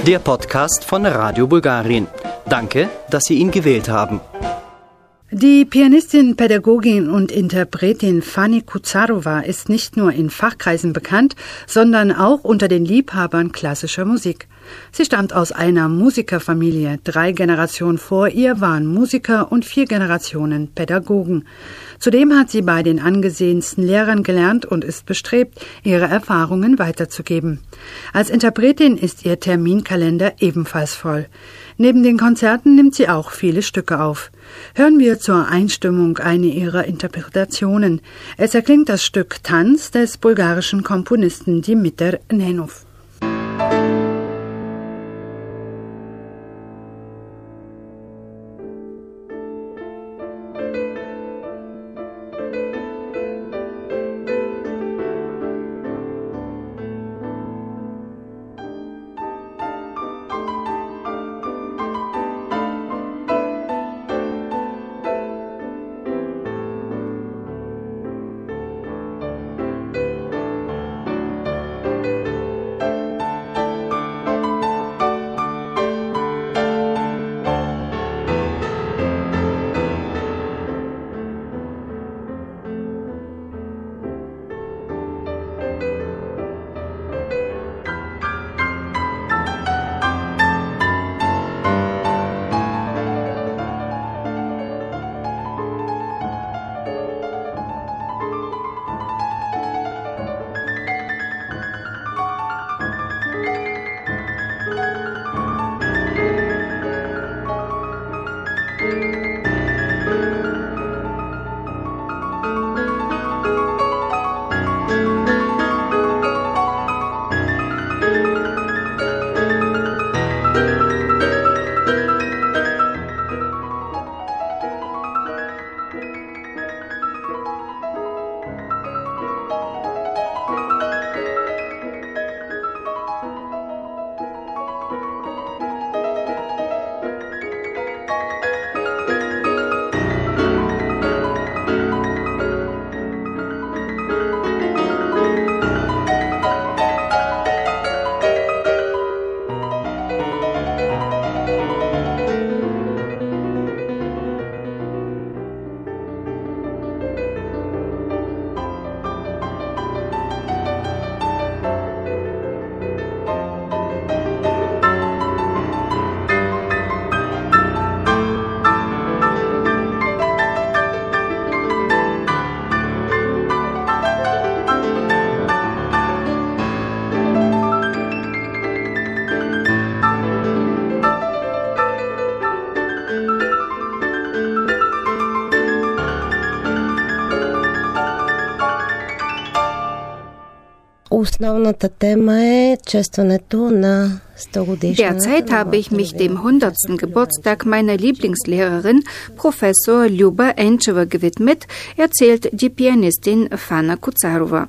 Der Podcast von Radio Bulgarien. Danke, dass Sie ihn gewählt haben. Die Pianistin, Pädagogin und Interpretin Fanny Kutsarova ist nicht nur in Fachkreisen bekannt, sondern auch unter den Liebhabern klassischer Musik. Sie stammt aus einer Musikerfamilie. 3 Generationen vor ihr waren Musiker und 4 Generationen Pädagogen. Zudem hat sie bei den angesehensten Lehrern gelernt und ist bestrebt, ihre Erfahrungen weiterzugeben. Als Interpretin ist ihr Terminkalender ebenfalls voll. Neben den Konzerten nimmt sie auch viele Stücke auf. Hören wir zur Einstimmung eine ihrer Interpretationen. Es erklingt das Stück Tanz des bulgarischen Komponisten Dimitar Nenov. Derzeit habe ich mich dem 100. Geburtstag meiner Lieblingslehrerin, Professor Lyuba Encheva, gewidmet, erzählt die Pianistin Fanny Kutsarova.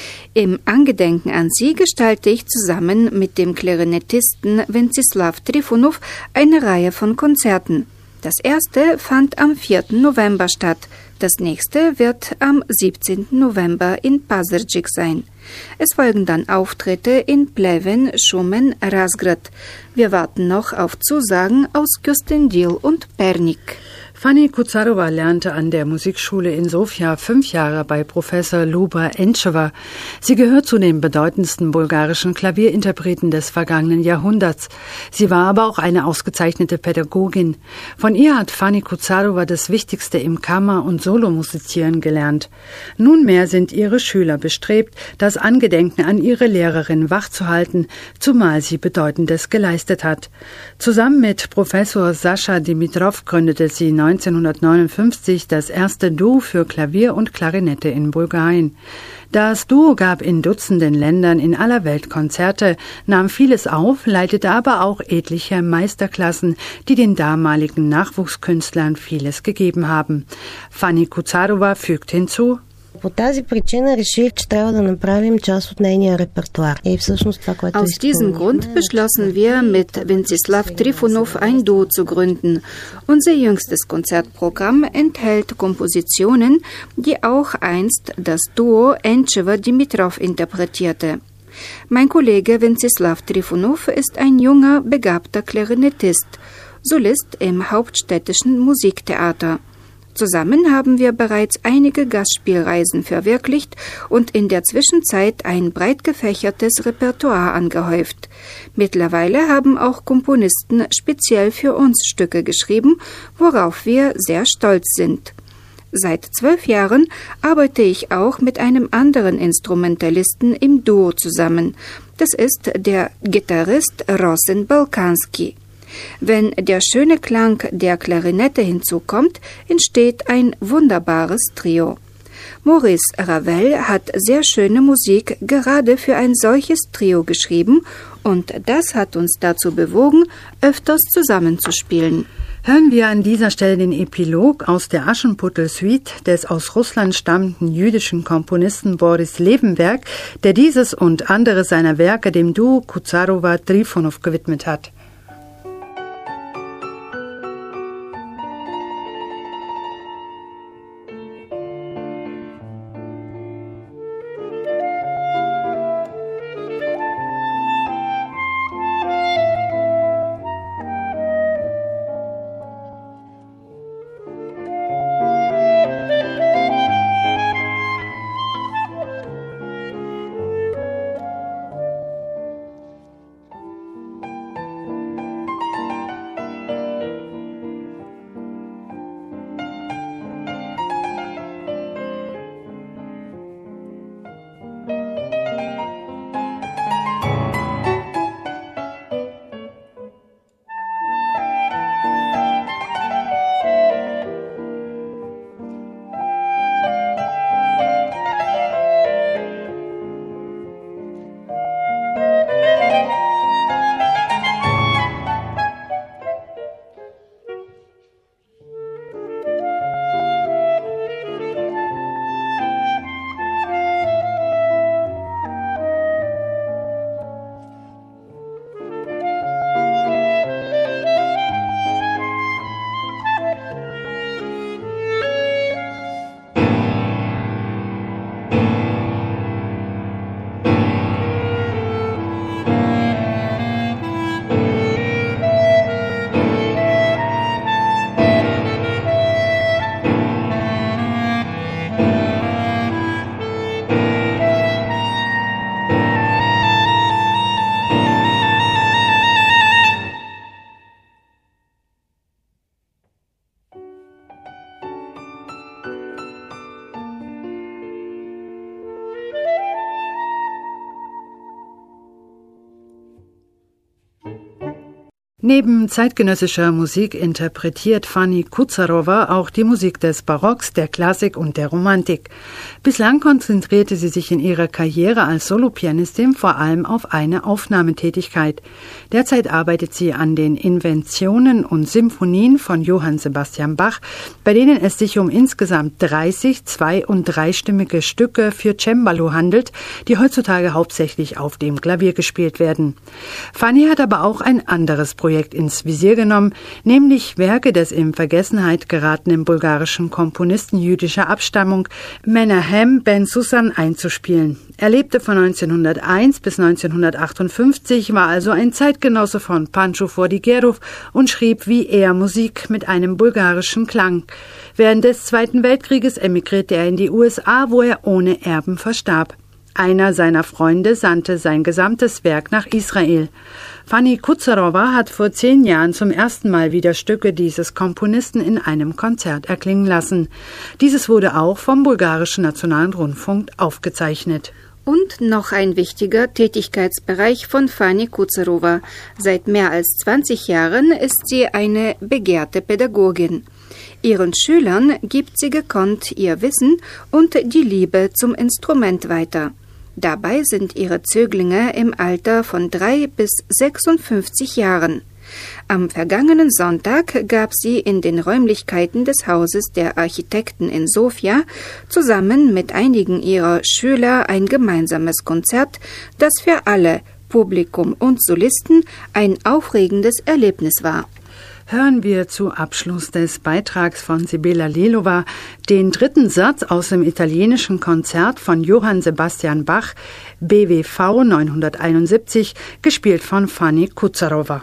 Im Angedenken an sie gestalte ich zusammen mit dem Klarinettisten Ventsislav Trifonov eine Reihe von Konzerten. Das erste fand am 4. November statt. Das nächste wird am 17. November in Pazardzhik sein. Es folgen dann Auftritte in Pleven, Shumen, Razgrad. Wir warten noch auf Zusagen aus Kyustendil und Pernik. Fanny Kutsarova lernte an der Musikschule in Sofia 5 Jahre bei Professor Lyuba Encheva. Sie gehört zu den bedeutendsten bulgarischen Klavierinterpreten des vergangenen Jahrhunderts. Sie war aber auch eine ausgezeichnete Pädagogin. Von ihr hat Fanny Kutsarova das Wichtigste im Kammer- und Solomusizieren gelernt. Nunmehr sind ihre Schüler bestrebt, das Angedenken an ihre Lehrerin wachzuhalten, zumal sie Bedeutendes geleistet hat. Zusammen mit Professor Sascha Dimitrov gründete sie 1959 das erste Duo für Klavier und Klarinette in Bulgarien. Das Duo gab in Dutzenden Ländern in aller Welt Konzerte, nahm vieles auf, leitete aber auch etliche Meisterklassen, die den damaligen Nachwuchskünstlern vieles gegeben haben. Fanny Kutsarova fügt hinzu: Aus diesem Grund beschlossen wir, mit Ventsislav Trifonov ein Duo zu gründen. Unser jüngstes Konzertprogramm enthält Kompositionen, die auch einst das Duo Encheva-Dimitrov interpretierte. Mein Kollege Wenceslav Trifonov ist ein junger, begabter Klarinettist, Solist im Hauptstädtischen Musiktheater. Zusammen haben wir bereits einige Gastspielreisen verwirklicht und in der Zwischenzeit ein breit gefächertes Repertoire angehäuft. Mittlerweile haben auch Komponisten speziell für uns Stücke geschrieben, worauf wir sehr stolz sind. Seit 12 Jahren arbeite ich auch mit einem anderen Instrumentalisten im Duo zusammen. Das ist der Gitarrist Rosen Balkanski. Wenn der schöne Klang der Klarinette hinzukommt, entsteht ein wunderbares Trio. Maurice Ravel hat sehr schöne Musik gerade für ein solches Trio geschrieben und das hat uns dazu bewogen, öfters zusammenzuspielen. Hören wir an dieser Stelle den Epilog aus der Aschenputtel-Suite des aus Russland stammenden jüdischen Komponisten Boris Levenberg, der dieses und andere seiner Werke dem Duo Kuzarowa-Trifonov gewidmet hat. Neben zeitgenössischer Musik interpretiert Fanny Kuzarowa auch die Musik des Barocks, der Klassik und der Romantik. Bislang konzentrierte sie sich in ihrer Karriere als Solopianistin vor allem auf eine Aufnahmetätigkeit. Derzeit arbeitet sie an den Inventionen und Symphonien von Johann Sebastian Bach, bei denen es sich um insgesamt 30 zwei- und dreistimmige Stücke für Cembalo handelt, die heutzutage hauptsächlich auf dem Klavier gespielt werden. Fanny hat aber auch ein anderes Projekt ins Visier genommen, nämlich Werke des in Vergessenheit geratenen bulgarischen Komponisten jüdischer Abstammung Menahem Ben Susan einzuspielen. Er lebte von 1901 bis 1958, war also ein Zeitgenosse von Pancho Fordigerov und schrieb wie er Musik mit einem bulgarischen Klang. Während des Zweiten Weltkrieges emigrierte er in die USA, wo er ohne Erben verstarb. Einer seiner Freunde sandte sein gesamtes Werk nach Israel. Fanny Kuzarowa hat vor 10 Jahren zum ersten Mal wieder Stücke dieses Komponisten in einem Konzert erklingen lassen. Dieses wurde auch vom bulgarischen Nationalen Rundfunk aufgezeichnet. Und noch ein wichtiger Tätigkeitsbereich von Fanny Kuzarowa. Seit mehr als 20 Jahren ist sie eine begehrte Pädagogin. Ihren Schülern gibt sie gekonnt ihr Wissen und die Liebe zum Instrument weiter. Dabei sind ihre Zöglinge im Alter von 3 bis 56 Jahren. Am vergangenen Sonntag gab sie in den Räumlichkeiten des Hauses der Architekten in Sofia zusammen mit einigen ihrer Schüler ein gemeinsames Konzert, das für alle, Publikum und Solisten, ein aufregendes Erlebnis war. hören wir zu Abschluss des Beitrags von Sibilla Lelova den dritten Satz aus dem italienischen Konzert von Johann Sebastian Bach, BWV 971, gespielt von Fanny Kuczarowa.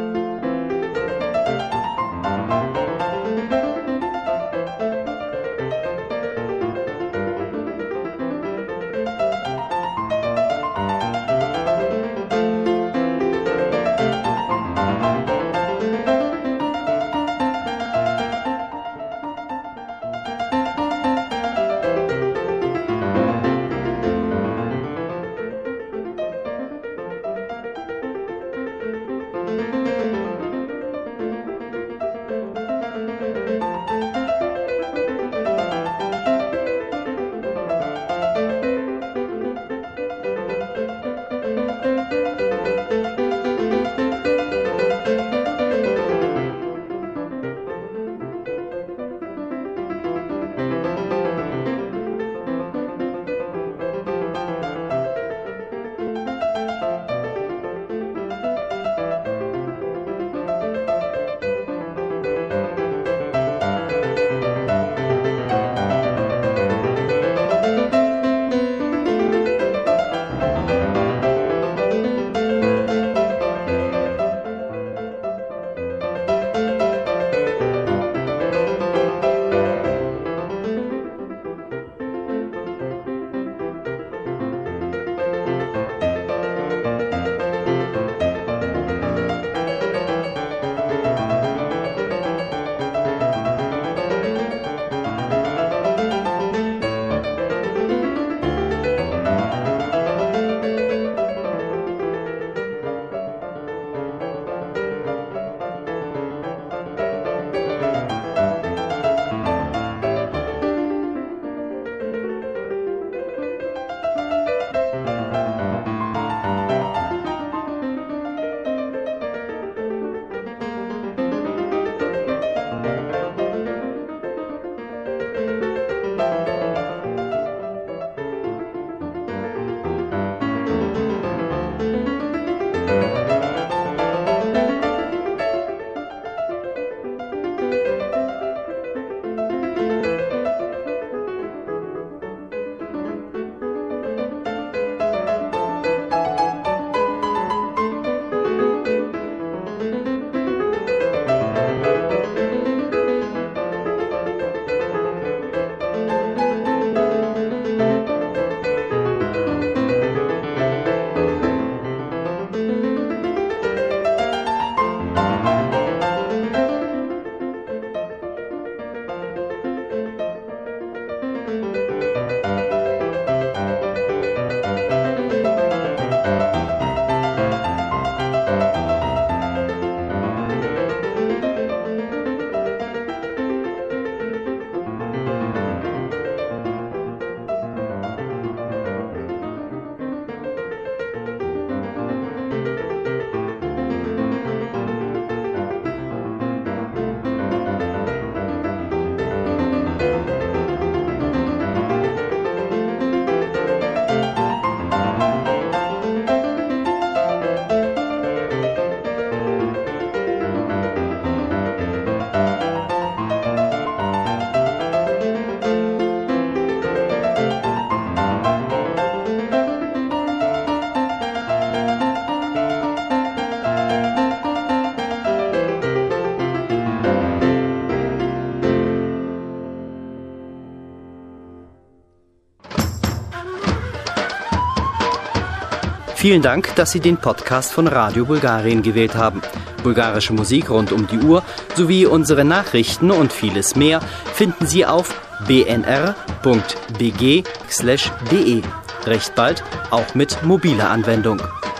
Vielen Dank, dass Sie den Podcast von Radio Bulgarien gewählt haben. Bulgarische Musik rund um die Uhr sowie unsere Nachrichten und vieles mehr finden Sie auf bnr.bg/de. Recht bald auch mit mobiler Anwendung.